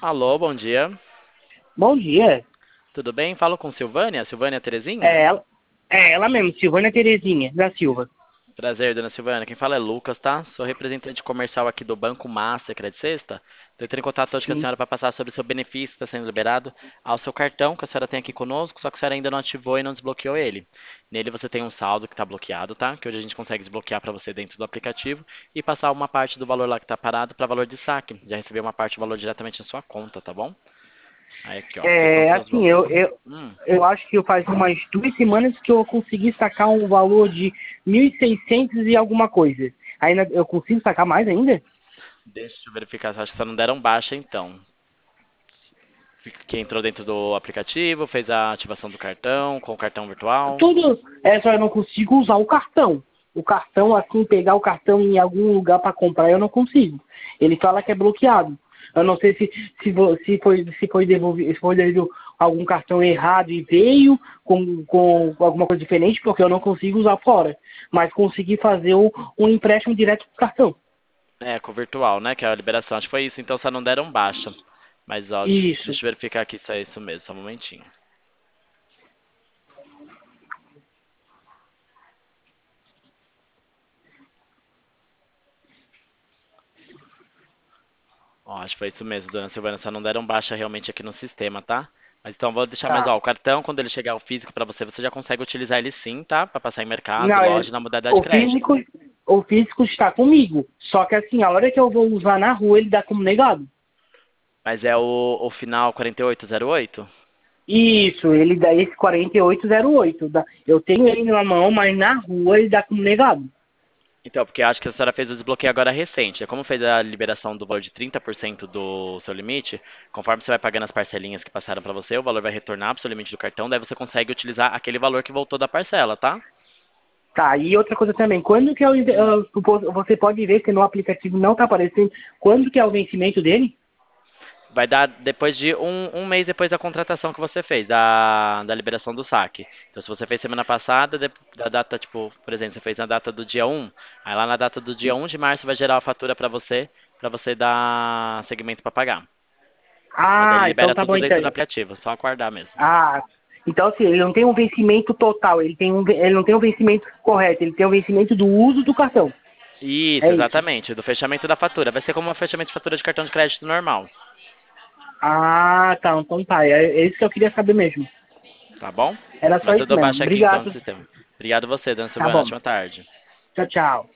Alô, bom dia. Bom dia. Tudo bem? Falo com Silvânia, Silvânia Terezinha? É ela, é ela mesmo, Silvânia Terezinha da Silva. Prazer, dona Silvânia. Quem fala é Lucas, tá? Sou representante comercial aqui do Banco Master Credit Sexta. Tô entrando em contato hoje com a Sim. senhora para passar sobre o seu benefício que está sendo liberado ao seu cartão, que a senhora tem aqui conosco, só que a senhora ainda não ativou e não desbloqueou ele. Nele você tem um saldo que está bloqueado, tá? Que hoje a gente consegue desbloquear para você dentro do aplicativo e passar uma parte do valor lá que está parado para valor de saque. Já recebeu uma parte do valor diretamente na sua conta, tá bom? Aí aqui, ó. Esses são É, seus assim, valores. eu acho que faz umas 2 semanas que eu consegui sacar um valor de 1.600 e alguma coisa. Ainda eu consigo sacar mais ainda? Deixa eu verificar, acho que só não deram baixa então. Que entrou dentro do aplicativo, fez a ativação do cartão, com o cartão virtual. Tudo, só eu não consigo usar o cartão. O cartão, assim, pegar o cartão em algum lugar para comprar, eu não consigo. Ele fala que é bloqueado. Eu não sei se foi devolvido, se foi devido algum cartão errado e veio com alguma coisa diferente, porque eu não consigo usar fora. Mas consegui fazer um empréstimo direto pro cartão. É, com o virtual, né? Que é a liberação. Acho que foi isso, então só não deram baixa. Mas ó, Isso. deixa eu verificar aqui se é isso mesmo, só um momentinho. Ó, acho que foi isso mesmo, dona Silvana, só não deram baixa realmente aqui no sistema, tá? Mas então vou deixar mais, Tá. ó, o cartão, quando ele chegar o físico pra você, você já consegue utilizar ele sim, tá? Pra passar em mercado, Não, loja, na modalidade de o crédito. físico, o físico está comigo. Só que assim, a hora que eu vou usar na rua, ele dá como negado. Mas é o final 4808? Isso, ele dá esse 4808. Eu tenho ele na mão, mas na rua ele dá como negado. Então, porque eu acho que a senhora fez o desbloqueio agora recente. Como fez a liberação do valor de 30% do seu limite, conforme você vai pagando as parcelinhas que passaram para você, o valor vai retornar para o seu limite do cartão, daí você consegue utilizar aquele valor que voltou da parcela, tá? Tá, e outra coisa também, quando que Hum. você pode ver que no aplicativo não está aparecendo, quando que é o vencimento dele? Vai dar depois de um mês depois da contratação que você fez, da liberação do saque. Então, se você fez semana passada, da data, tipo, por exemplo, você fez na data do dia 1, aí lá na data do dia 1 de março vai gerar a fatura para você dar segmento para pagar. Mas daí ele Ah, então libera tá bom tudo então. dentro do aplicativo, só aguardar mesmo. Ah, então assim, ele não tem um vencimento total, ele não tem um vencimento correto, ele tem um vencimento do uso do cartão. Isso, É isso. exatamente, do fechamento da fatura. Vai ser como um fechamento de fatura de cartão de crédito normal, Ah, tá, então tá, é isso que eu queria saber mesmo. tá bom? Era só Mas eu isso dou mesmo. baixa aqui então no Obrigado. sistema. Obrigado você, dona Tá Silvana. bom. Ótima tarde. Tchau, tchau.